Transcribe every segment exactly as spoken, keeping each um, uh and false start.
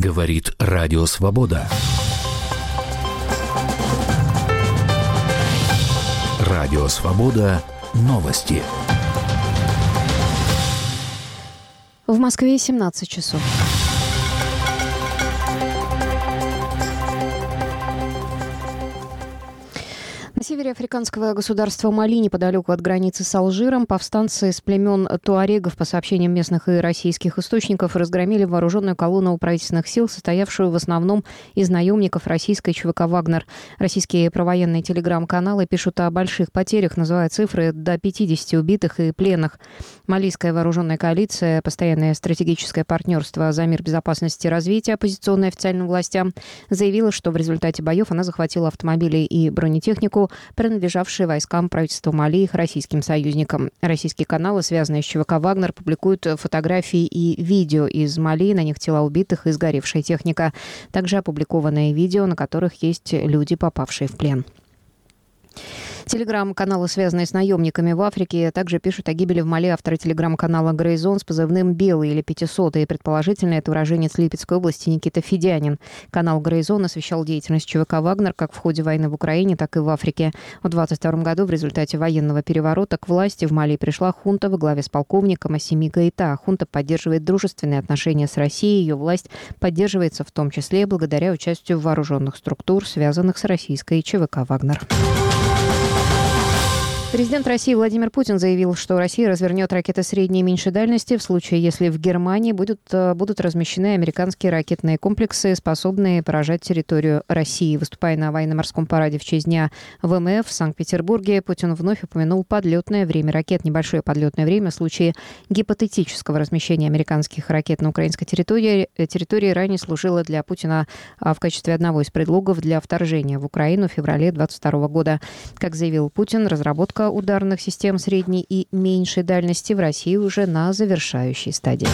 Говорит Радио Свобода. Радио Свобода. Новости. В Москве семнадцать часов. На севере африканского государства Мали, неподалеку от границы с Алжиром, повстанцы с племен туарегов, по сообщениям местных и российских источников, разгромили вооруженную колонну правительственных сил, состоявшую в основном из наемников российской ЧВК «Вагнер». Российские провоенные телеграм-каналы пишут о больших потерях, называя цифры до пятидесяти убитых и пленных. Малийская вооруженная коалиция, постоянное стратегическое партнерство за мир, безопасность и развитие, оппозиционной официальным властям, заявила, что в результате боев она захватила автомобили и бронетехнику, принадлежавшие войскам правительства Мали и их российским союзникам. Российские каналы, связанные с ЧВК «Вагнер», публикуют фотографии и видео из Мали, на них тела убитых и сгоревшая техника. Также опубликованные видео, на которых есть люди, попавшие в плен. Телеграм-каналы, связанные с наемниками в Африке, также пишут о гибели в Мали автора телеграм-канала «Грейзон» с позывным «Белый» или «пятисотый». И предположительно, это уроженец Липецкой области Никита Федянин. Канал «Грейзон» освещал деятельность ЧВК «Вагнер» как в ходе войны в Украине, так и в Африке. В двадцать втором году в результате военного переворота к власти в Мали пришла хунта во главе с полковником Ассими Гоита. Хунта поддерживает дружественные отношения с Россией. Ее власть поддерживается в том числе благодаря участию вооруженных структур, связанных с российской ЧВК «Вагнер». Президент России Владимир Путин заявил, что Россия развернет ракеты средней и меньшей дальности в случае, если в Германии будут, будут размещены американские ракетные комплексы, способные поражать территорию России. Выступая на военно-морском параде в честь Дня ВМФ в Санкт-Петербурге, Путин вновь упомянул подлетное время ракет. Небольшое подлетное время в случае гипотетического размещения американских ракет на украинской территории, территории ранее служило для Путина в качестве одного из предлогов для вторжения в Украину в феврале двадцать второго года. Как заявил Путин, разработка ударных систем средней и меньшей дальности в России уже на завершающей стадии.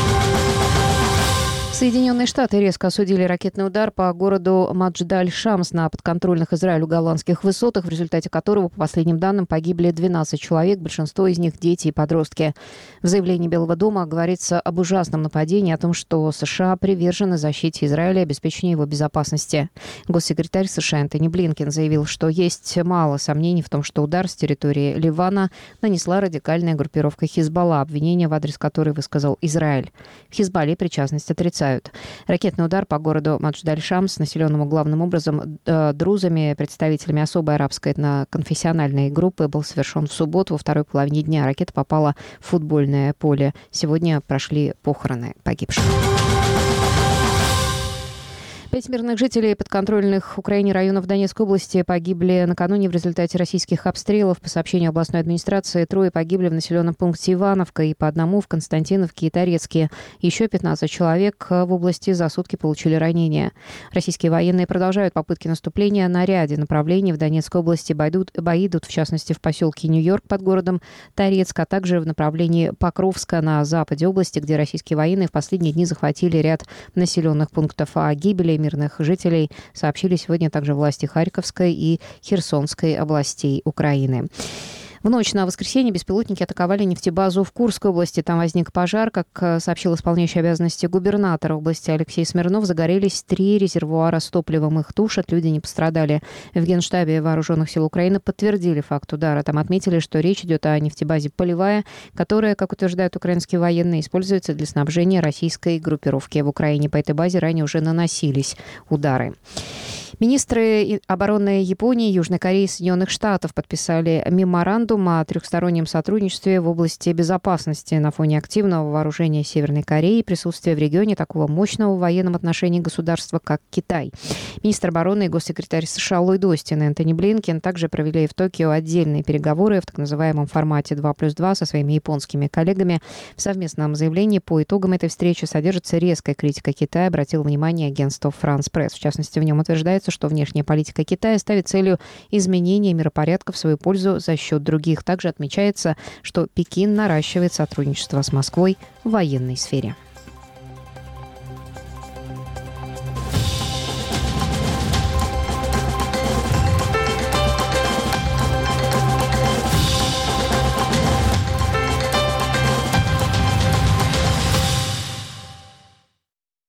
Соединенные Штаты резко осудили ракетный удар по городу Мадждаль-Шамс на подконтрольных Израилю голландских высотах, в результате которого, по последним данным, погибли двенадцать человек, большинство из них дети и подростки. В заявлении Белого дома говорится об ужасном нападении, о том, что США привержены защите Израиля и обеспечению его безопасности. Госсекретарь США Энтони Блинкен заявил, что есть мало сомнений в том, что удар с территории Ливана нанесла радикальная группировка Хизбалла, обвинение в адрес которой высказал Израиль. В Хизбалле причастность отрицают. Ракетный удар по городу Мадждаль-Шамс, населенному главным образом друзами, представителями особой арабской этноконфессиональной группы, был совершен в субботу во второй половине дня. Ракета попала в футбольное поле. Сегодня прошли похороны погибших. Пять мирных жителей подконтрольных Украине районов Донецкой области погибли накануне в результате российских обстрелов. По сообщению областной администрации, трое погибли в населенном пункте Ивановка и по одному в Константиновке и Торецке. Еще пятнадцать человек в области за сутки получили ранения. Российские военные продолжают попытки наступления на ряде направлений в Донецкой области. Бои идут, в частности, в поселке Нью-Йорк под городом Торецк, а также в направлении Покровска на западе области, где российские военные в последние дни захватили ряд населенных пунктов. О гибели мирных жителей сообщили сегодня также власти Харьковской и Херсонской областей Украины. В ночь на воскресенье беспилотники атаковали нефтебазу в Курской области. Там возник пожар. Как сообщил исполняющий обязанности губернатора области Алексей Смирнов, загорелись три резервуара с топливом. Их тушат, люди не пострадали. В Генштабе Вооруженных сил Украины подтвердили факт удара. Там отметили, что речь идет о нефтебазе «Полевая», которая, как утверждают украинские военные, используется для снабжения российской группировки в Украине. По этой базе ранее уже наносились удары. Министры обороны Японии, Южной Кореи и Соединенных Штатов подписали меморандум о трехстороннем сотрудничестве в области безопасности на фоне активного вооружения Северной Кореи и присутствия в регионе такого мощного в военном отношении государства, как Китай. Министр обороны и госсекретарь США Ллойд Остин и Энтони Блинкен также провели в Токио отдельные переговоры в так называемом формате два плюс два со своими японскими коллегами. В совместном заявлении по итогам этой встречи содержится резкая критика Китая, обратил внимание агентство France Press. В частности, в нем утверждается, что внешняя политика Китая ставит целью изменения миропорядка в свою пользу за счет других. Также отмечается, что Пекин наращивает сотрудничество с Москвой в военной сфере.